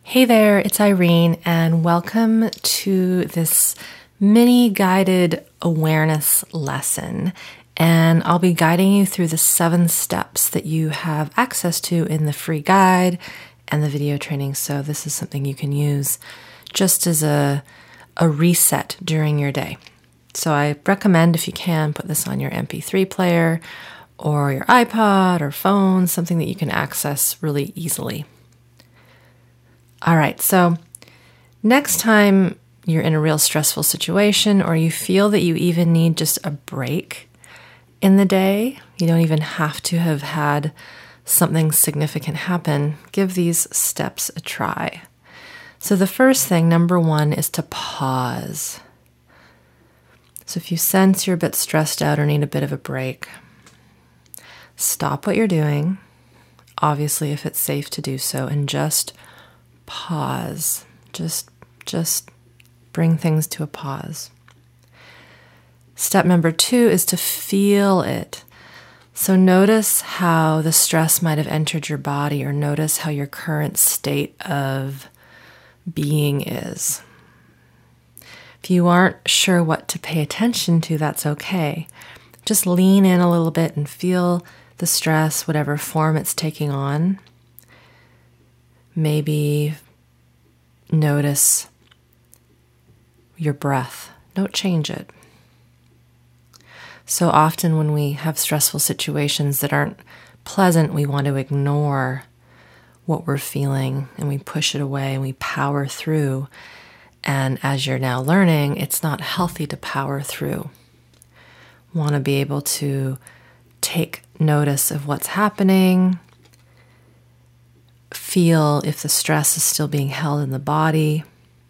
Hey there, it's Irene, and welcome to this mini guided awareness lesson. And I'll be guiding you through the 7 steps that you have access to in the free guide and the video training. So this is something you can use just as a reset during your day. So I recommend, if you can, put this on your MP3 player or your iPod or phone, something that you can access really easily. All right, so next time you're in a real stressful situation or you feel that you even need just a break in the day, you don't even have to have had something significant happen, give these steps a try. So the first thing, number 1, is to pause. So if you sense you're a bit stressed out or need a bit of a break, stop what you're doing, obviously if it's safe to do so, and just pause. Just bring things to a pause. Step number 2 is to feel it. So notice how the stress might have entered your body, or notice how your current state of being is. If you aren't sure what to pay attention to, that's okay. Just lean in a little bit and feel the stress, whatever form it's taking on. Maybe notice your breath. Don't change it. So often when we have stressful situations that aren't pleasant, we want to ignore what we're feeling and we push it away and we power through. And as you're now learning, it's not healthy to power through. Want to be able to take notice of what's happening, feel if the stress is still being held in the body.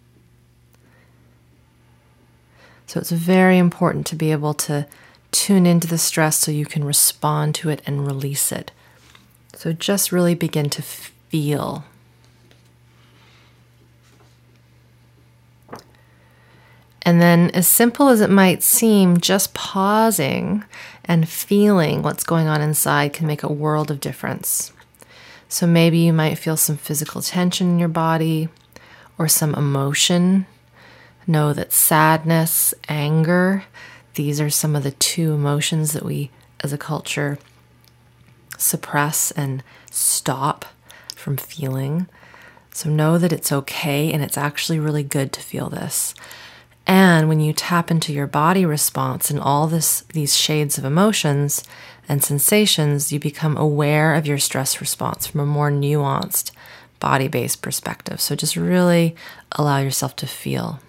So it's very important to be able to tune into the stress so you can respond to it and release it. So just really begin to feel. And then, as simple as it might seem, just pausing and feeling what's going on inside can make a world of difference. So maybe you might feel some physical tension in your body or some emotion. Know that sadness, anger, these are some of the 2 emotions that we as a culture suppress and stop from feeling. So know that it's okay and it's actually really good to feel this. And when you tap into your body response and all these shades of emotions and sensations, you become aware of your stress response from a more nuanced body-based perspective. So just really allow yourself to feel.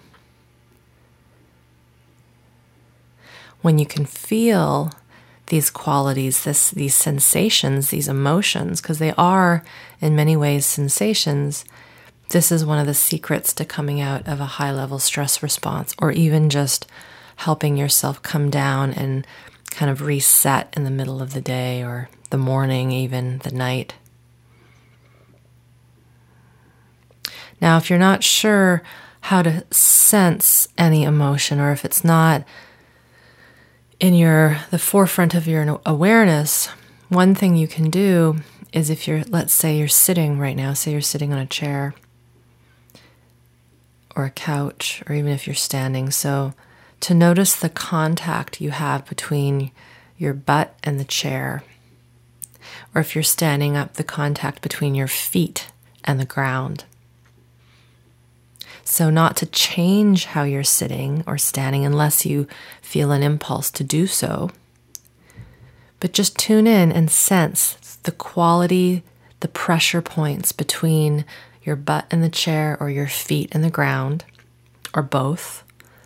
When you can feel these qualities, these sensations, these emotions, because they are in many ways sensations, this is one of the secrets to coming out of a high-level stress response, or even just helping yourself come down and kind of reset in the middle of the day or the morning, even the night. Now, if you're not sure how to sense any emotion, or if it's not in the forefront of your awareness, one thing you can do is, if let's say you're sitting right now, say you're sitting on a chair or a couch, or even if you're standing, so to notice the contact you have between your butt and the chair, or if you're standing up, the contact between your feet and the ground. So not to change how you're sitting or standing unless you feel an impulse to do so, but just tune in and sense the quality, the pressure points between your butt and the chair, or your feet and the ground, or both.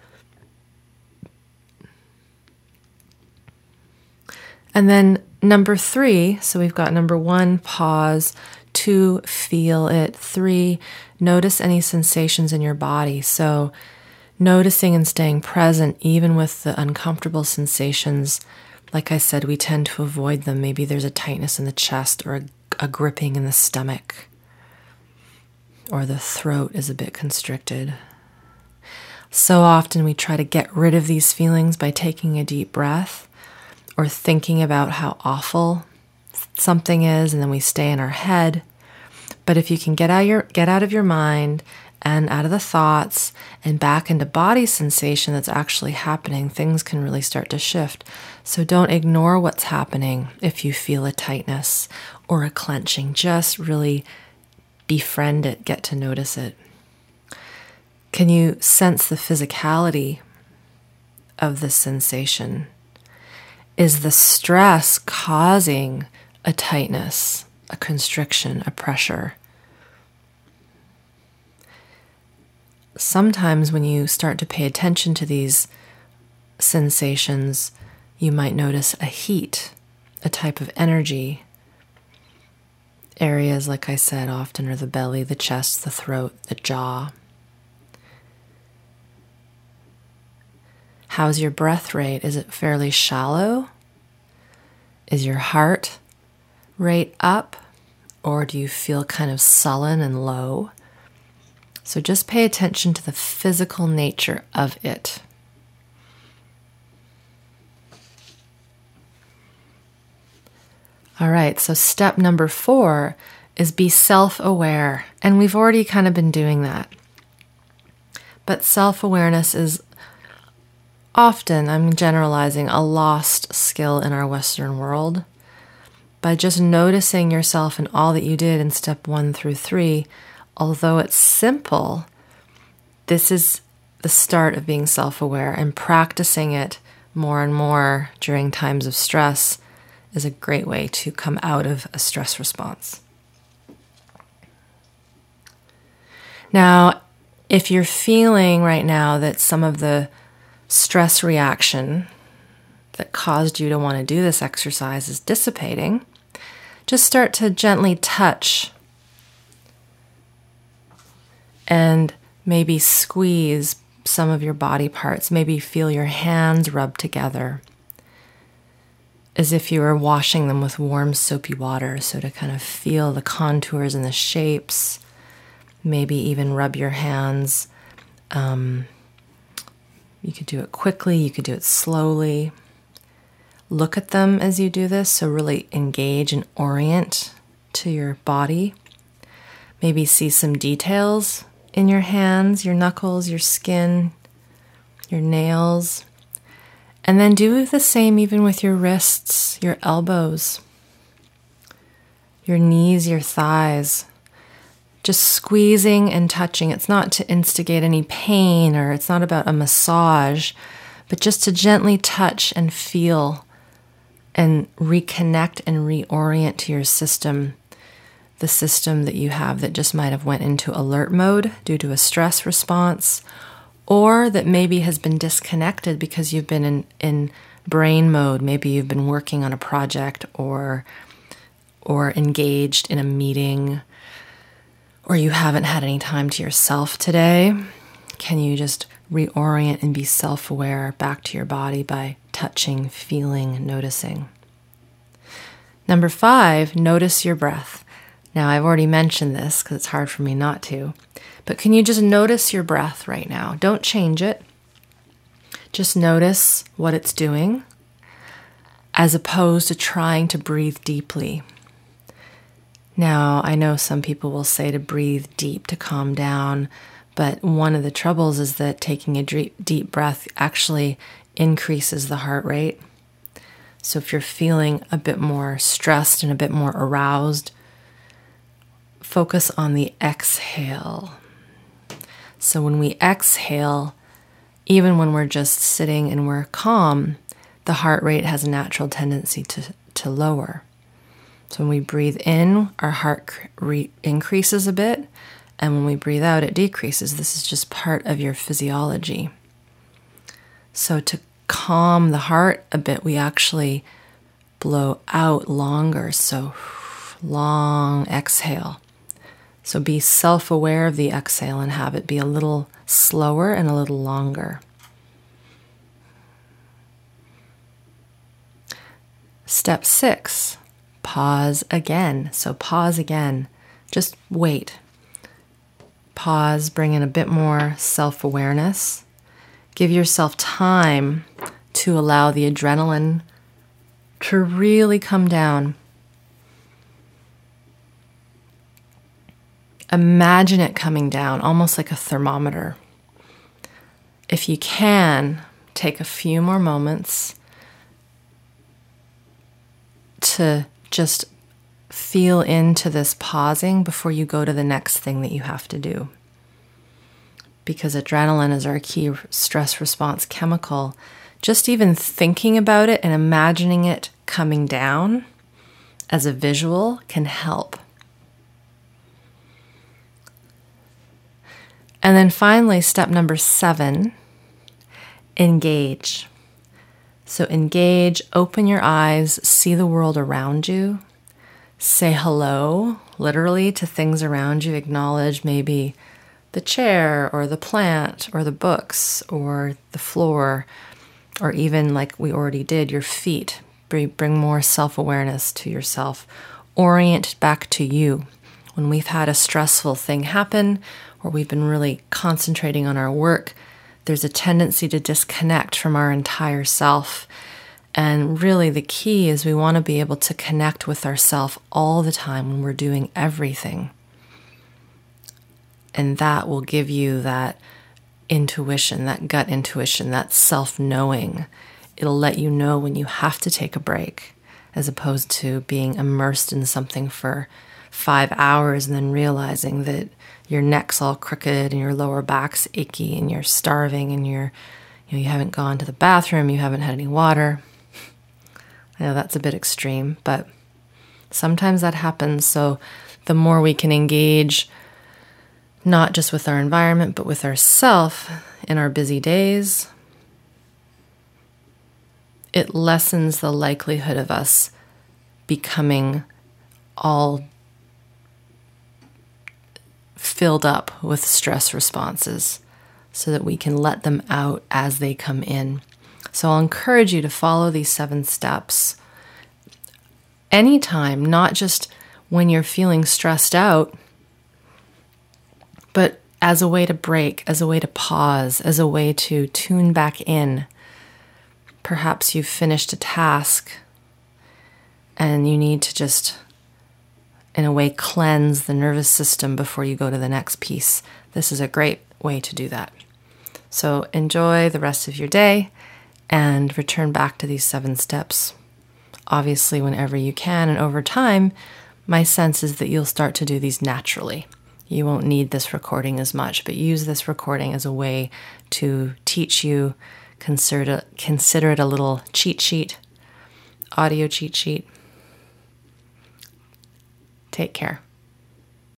And then number 3, so we've got number 1, pause, 2, feel it, 3, notice any sensations in your body. So noticing and staying present even with the uncomfortable sensations. Like I said, we tend to avoid them. Maybe there's a tightness in the chest or a gripping in the stomach, or the throat is a bit constricted. So often we try to get rid of these feelings by taking a deep breath or thinking about how awful something is, and then we stay in our head. But if you can get out of your mind and out of the thoughts and back into body sensation that's actually happening, things can really start to shift. So don't ignore what's happening if you feel a tightness or a clenching. Just really befriend it, get to notice it. Can you sense the physicality of the sensation? Is the stress causing a tightness, a constriction, a pressure? Sometimes when you start to pay attention to these sensations, you might notice a heat, a type of energy. Areas, like I said, often are the belly, the chest, the throat, the jaw. How's your breath rate? Is it fairly shallow? Is your heart rate up? Or do you feel kind of sullen and low? So just pay attention to the physical nature of it. All right, so step number 4 is be self-aware. And we've already kind of been doing that. But self-awareness is often, I'm generalizing, a lost skill in our Western world. By just noticing yourself and all that you did in step 1 through 3, although it's simple, this is the start of being self-aware, and practicing it more and more during times of stress is a great way to come out of a stress response. Now, if you're feeling right now that some of the stress reaction that caused you to want to do this exercise is dissipating, just start to gently touch and maybe squeeze some of your body parts. Maybe feel your hands rub together as if you were washing them with warm soapy water. So to kind of feel the contours and the shapes, maybe even rub your hands. You could do it quickly, you could do it slowly. Look at them as you do this, so really engage and orient to your body. Maybe see some details in your hands, your knuckles, your skin, your nails. And then do the same even with your wrists, your elbows, your knees, your thighs. Just squeezing and touching. It's not to instigate any pain, or it's not about a massage, but just to gently touch and feel and reconnect and reorient to your system, the system that you have that just might have went into alert mode due to a stress response, or that maybe has been disconnected because you've been in brain mode. Maybe you've been working on a project or engaged in a meeting, or you haven't had any time to yourself today. Can you just reorient and be self-aware back to your body by touching, feeling, noticing? Number 5, notice your breath. Now, I've already mentioned this because it's hard for me not to, but can you just notice your breath right now? Don't change it. Just notice what it's doing, as opposed to trying to breathe deeply. Now, I know some people will say to breathe deep to calm down, but one of the troubles is that taking a deep breath actually increases the heart rate. So if you're feeling a bit more stressed and a bit more aroused, focus on the exhale. So when we exhale, even when we're just sitting and we're calm, the heart rate has a natural tendency to lower. So when we breathe in, our heart increases a bit, and when we breathe out, it decreases. This is just part of your physiology. So to calm the heart a bit, we actually blow out longer. So long exhale. So be self-aware of the exhale and have it be a little slower and a little longer. Step 6, pause again. So pause again. Just wait. Pause, bring in a bit more self-awareness. Give yourself time to allow the adrenaline to really come down. imagine it coming down, almost like a thermometer. If you can, take a few more moments to just feel into this pausing before you go to the next thing that you have to do. Because adrenaline is our key stress response chemical. Just even thinking about it and imagining it coming down as a visual can help. And then finally, step number 7, engage. So engage, open your eyes, see the world around you, say hello, literally, to things around you. Acknowledge maybe the chair or the plant or the books or the floor, or even, like we already did, your feet. Bring more self-awareness to yourself. Orient back to you. When we've had a stressful thing happen, or we've been really concentrating on our work, there's a tendency to disconnect from our entire self. And really the key is we want to be able to connect with ourself all the time when we're doing everything. And that will give you that intuition, that gut intuition, that self-knowing. It'll let you know when you have to take a break, as opposed to being immersed in something for 5 hours and then realizing that your neck's all crooked and your lower back's achy and you're starving and you haven't gone to the bathroom, you haven't had any water. I know that's a bit extreme, but sometimes that happens. So the more we can engage, not just with our environment, but with ourselves in our busy days, it lessens the likelihood of us becoming all filled up with stress responses, so that we can let them out as they come in. So I'll encourage you to follow these 7 steps anytime, not just when you're feeling stressed out, but as a way to break, as a way to pause, as a way to tune back in. Perhaps you've finished a task and you need to just, in a way, cleanse the nervous system before you go to the next piece. This is a great way to do that. So enjoy the rest of your day and return back to these 7 steps, obviously, whenever you can. And over time, my sense is that you'll start to do these naturally. You won't need this recording as much, but use this recording as a way to teach you. Consider it a little cheat sheet, audio cheat sheet. Take care.